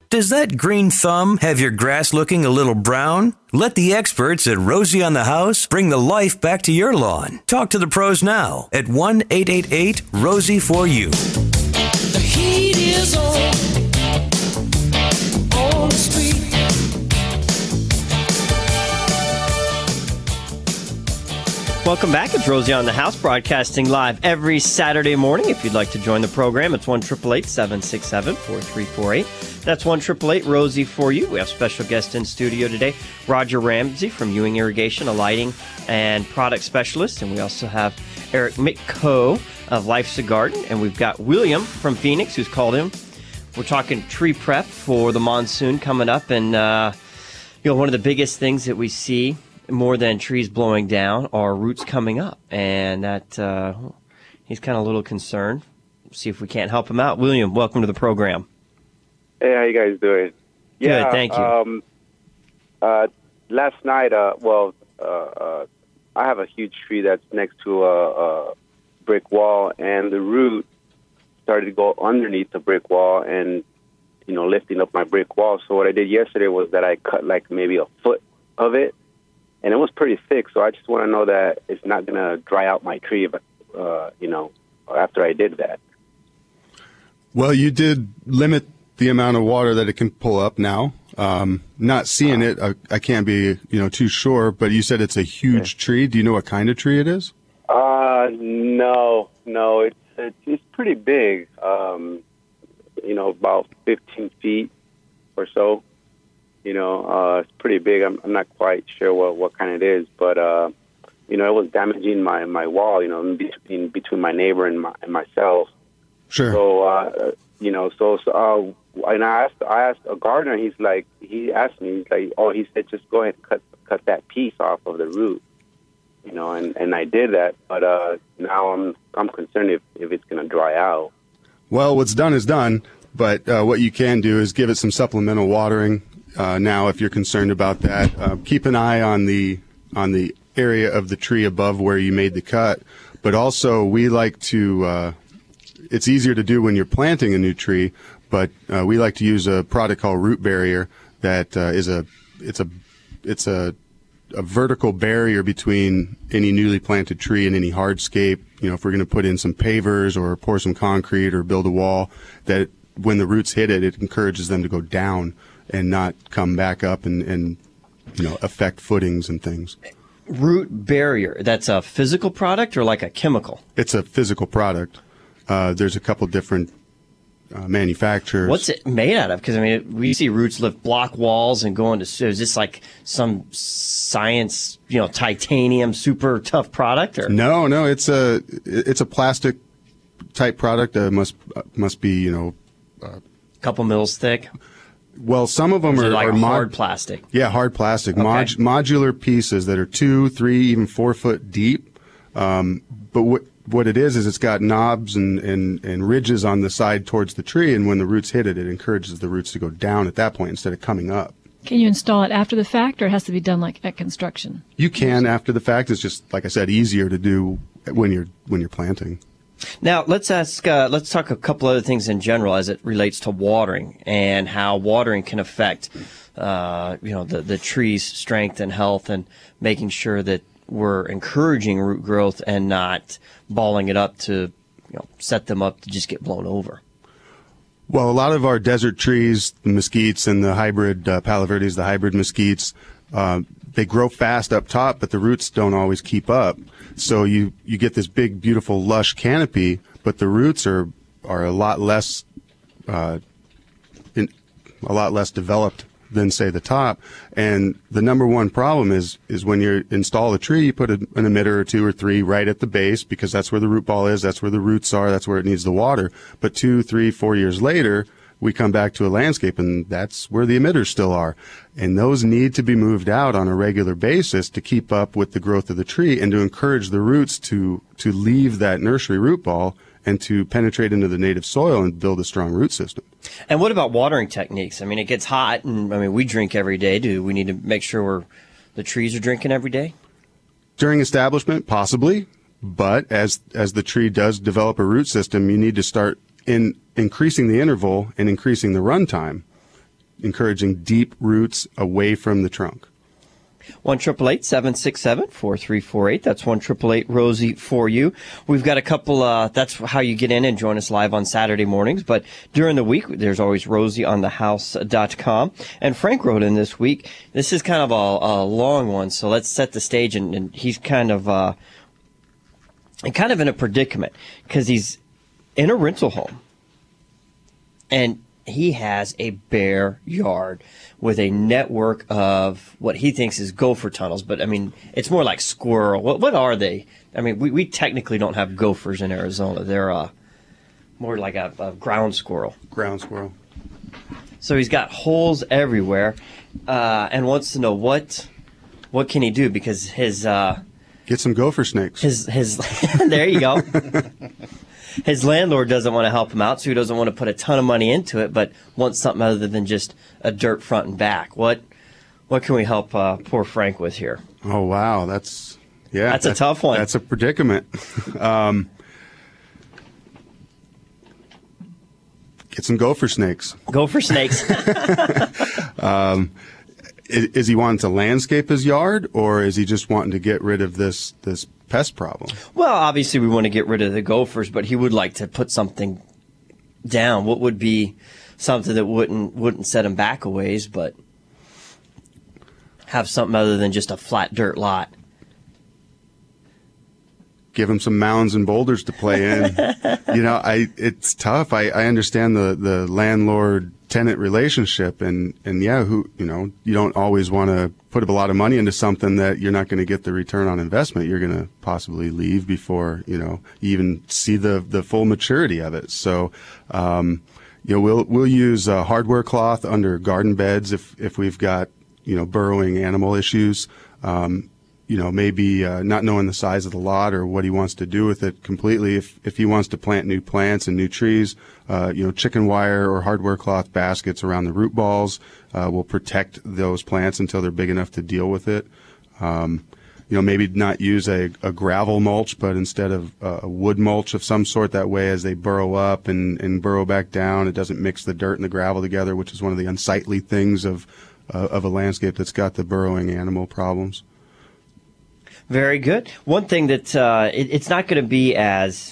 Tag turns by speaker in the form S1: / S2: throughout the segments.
S1: Does that green thumb have your grass looking a little brown? Let the experts at Rosie on the House bring the life back to your lawn. Talk to the pros now at 1-888-ROSIE-4U.
S2: The heat is on the street.
S3: Welcome back. It's Rosie on the House, broadcasting live every Saturday morning. If you'd like to join the program, it's 1-888-767-4348. That's 1-888-ROSIE-4U. We have special guest in studio today, Roger Ramsey from Ewing Irrigation, a lighting and product specialist. And we also have Eric McCoe of Life's a Garden. And we've got William from Phoenix who's called in. We're talking tree prep for the monsoon coming up. And, one of the biggest things that we see more than trees blowing down are roots coming up, and that he's kind of a little concerned. See if we can't help him out. William, welcome to the program.
S4: Hey, how you guys doing?
S3: Good, thank you.
S4: Last night, I have a huge tree that's next to a brick wall, and the root started to go underneath the brick wall and, lifting up my brick wall. So what I did yesterday was that I cut like maybe a foot of it, and it was pretty thick, so I just want to know that it's not going to dry out my tree, but, after I did that.
S5: Well, you did limit the amount of water that it can pull up now. Not seeing it, I can't be, too sure, but you said it's a huge tree. Do you know what kind of tree it is?
S4: No, it's pretty big, about 15 feet or so. It's pretty big. I'm not quite sure what kind it is, but it was damaging my wall. Between my neighbor and myself.
S5: Sure.
S4: So and I asked a gardener. He asked me. He said just go ahead and cut that piece off of the root. And I did that, but now I'm concerned if it's going to dry out.
S5: Well, what's done is done, but what you can do is give it some supplemental watering. Now, if you're concerned about that, keep an eye on the area of the tree above where you made the cut. But also, we like to. It's easier to do when you're planting a new tree, but we like to use a product called Root Barrier that is a vertical barrier between any newly planted tree and any hardscape. If we're going to put in some pavers or pour some concrete or build a wall, that when the roots hit it, it encourages them to go down and not come back up and affect footings and things.
S3: Root Barrier, that's a physical product or like a chemical?
S5: It's a physical product. There's a couple different manufacturers.
S3: What's it made out of? Because, we see roots lift block walls and go into, is this like some science, titanium, super tough product? Or?
S5: No, it's a plastic type product. Must be,
S3: couple mils thick.
S5: Well, some of them are
S3: hard plastic.
S5: Yeah, hard plastic.
S3: Okay.
S5: Modular pieces that are 2, 3, even 4 foot deep. But what it is it's got knobs and ridges on the side towards the tree, and when the roots hit it, it encourages the roots to go down at that point instead of coming up.
S6: Can you install it after the fact, or it has to be done like at construction?
S5: You can after the fact. It's just, like I said, easier to do when you're planting.
S3: Now, let's talk a couple other things in general as it relates to watering and how watering can affect, the tree's strength and health, and making sure that we're encouraging root growth and not balling it up to, set them up to just get blown over.
S5: Well, a lot of our desert trees, the mesquites and the hybrid Palo Verdes, the hybrid mesquites, they grow fast up top, but the roots don't always keep up. So you get this big, beautiful, lush canopy, but the roots are a lot less developed than, say, the top. And the number one problem is when you install a tree, you put an emitter or 2 or 3 right at the base, because that's where the root ball is, that's where the roots are, that's where it needs the water. But 2, 3, 4 years later, we come back to a landscape, and that's where the emitters still are. And those need to be moved out on a regular basis to keep up with the growth of the tree and to encourage the roots to leave that nursery root ball and to penetrate into the native soil and build a strong root system.
S3: And what about watering techniques? It gets hot, and we drink every day. Do we need to make sure the trees are drinking every day?
S5: During establishment, possibly, but as the tree does develop a root system, you need to start in increasing the interval and increasing the runtime encouraging deep roots away from the trunk.
S3: 1-888-767-4348. That's 1-888-ROSIE for you. We've got a couple, that's how you get in and join us live on Saturday mornings. But during the week, there's always RosieOnTheHouse.com. And Frank wrote in this week. This is kind of a long one, so let's set the stage. And he's kind of in a predicament because he's in a rental home. And he has a bare yard with a network of what he thinks is gopher tunnels. But, I mean, it's more like squirrel. What are they? I mean, we technically don't have gophers in Arizona. They're more like a ground squirrel.
S5: Ground squirrel.
S3: So he's got holes everywhere and wants to know what can he do because his
S5: get some gopher snakes.
S3: His there you go. His landlord doesn't want to help him out, so he doesn't want to put a ton of money into it, but wants something other than just a dirt front and back. What can we help poor Frank with here?
S5: Oh, wow. That's
S3: a tough one.
S5: That's a predicament. Get some gopher snakes.
S3: Gopher snakes.
S5: Is he wanting to landscape his yard, or is he just wanting to get rid of this pest problem?
S3: Well, obviously we want to get rid of the gophers, but he would like to put something down. What would be something that wouldn't set him back a ways, but have something other than just a flat dirt lot?
S5: Give him some mounds and boulders to play in. It's tough. I understand the landlord-tenant relationship, and you don't always want to put a lot of money into something that you're not going to get the return on investment. You're going to possibly leave before, you even see the full maturity of it. So, we'll use hardware cloth under garden beds if we've got, burrowing animal issues. Maybe not knowing the size of the lot or what he wants to do with it completely. If he wants to plant new plants and new trees, chicken wire or hardware cloth baskets around the root balls will protect those plants until they're big enough to deal with it. Maybe not use a gravel mulch, but instead of a wood mulch of some sort. That way, as they burrow up and burrow back down, it doesn't mix the dirt and the gravel together, which is one of the unsightly things of a landscape that's got the burrowing animal problems.
S3: Very good. One thing that it's not going to be as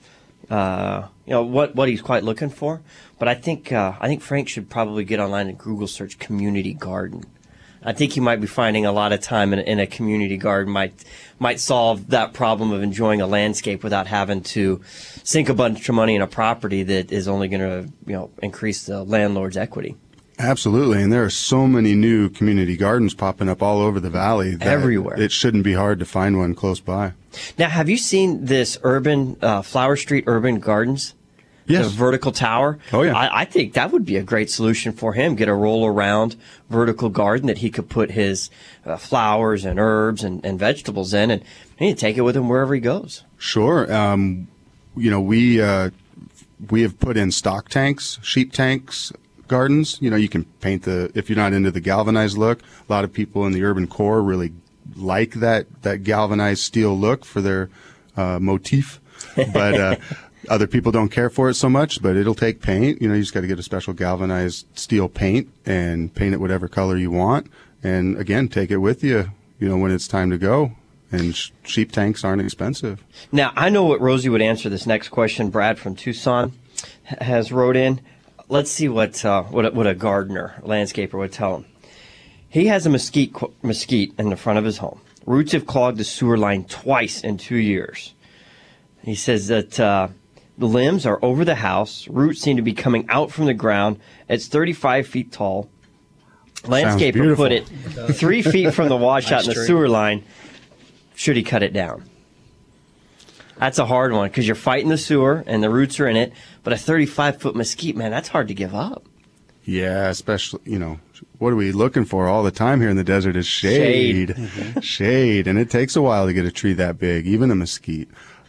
S3: what he's quite looking for, but I think Frank should probably get online and Google search community garden. I think he might be finding a lot of time in a community garden might solve that problem of enjoying a landscape without having to sink a bunch of money in a property that is only going to increase the landlord's equity.
S5: Absolutely, and there are so many new community gardens popping up all over the valley.
S3: Everywhere.
S5: It shouldn't be hard to find one close by.
S3: Now, have you seen this urban Flower Street Urban Gardens?
S5: Yes.
S3: The vertical tower?
S5: Oh, yeah.
S3: I think that would be a great solution for him. Get a roll-around vertical garden that he could put his flowers and herbs and vegetables in, and he can take it with him wherever he goes.
S5: Sure. We have put in stock tanks, sheep tanks, gardens. You can paint if you're not into the galvanized look. A lot of people in the urban core really like that galvanized steel look for their motif, but other people don't care for it so much. But it'll take paint. You just got to get a special galvanized steel paint and paint it whatever color you want. And again, take it with you. When it's time to go. And sheep tanks aren't expensive.
S3: Now I know what Rosie would answer this next question. Brad from Tucson has wrote in. Let's see what a gardener, landscaper would tell him. He has a mesquite in the front of his home. Roots have clogged the sewer line twice in 2 years. He says that the limbs are over the house. Roots seem to be coming out from the ground. It's 35 feet tall. Landscaper put it 3 feet from the washout in the sewer line. Should he cut it down? That's a hard one because you're fighting the sewer and the roots are in it. But a 35-foot mesquite, man, that's hard to give up.
S5: Yeah, especially, what are we looking for all the time here in the desert is shade.
S3: Mm-hmm.
S5: Shade. And it takes a while to get a tree that big, even a mesquite.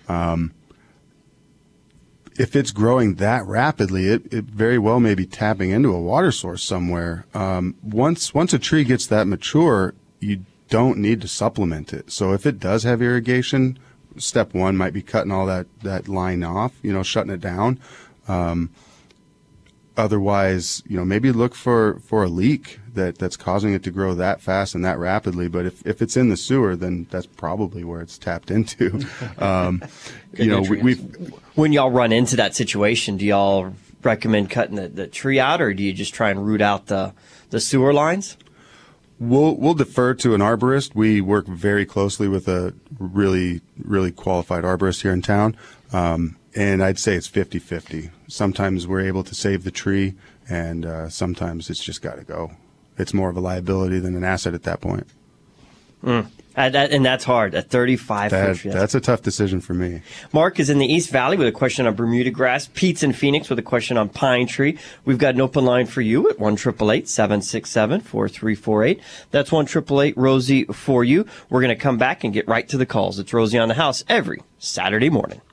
S5: If it's growing that rapidly, it very well may be tapping into a water source somewhere. Once a tree gets that mature, you don't need to supplement it. So if it does have irrigation, step one might be cutting all that line off, shutting it down. otherwise, maybe look for a leak that's causing it to grow that fast and that rapidly. But if it's in the sewer, then that's probably where it's tapped into.
S3: When y'all run into that situation, do y'all recommend cutting the tree out, or do you just try and root out the sewer lines?
S5: We'll defer to an arborist. We work very closely with a really, really qualified arborist here in town. And I'd say it's 50-50. Sometimes we're able to save the tree, and sometimes it's just got to go. It's more of a liability than an asset at that point.
S3: And that's hard, a 35-foot tree.
S5: That's a tough decision for me.
S3: Mark is in the East Valley with a question on Bermuda grass. Pete's in Phoenix with a question on pine tree. We've got an open line for you at 1-888-767-4348. That's 1-888-ROSIE for you. We're going to come back and get right to the calls. It's Rosie on the House every Saturday morning.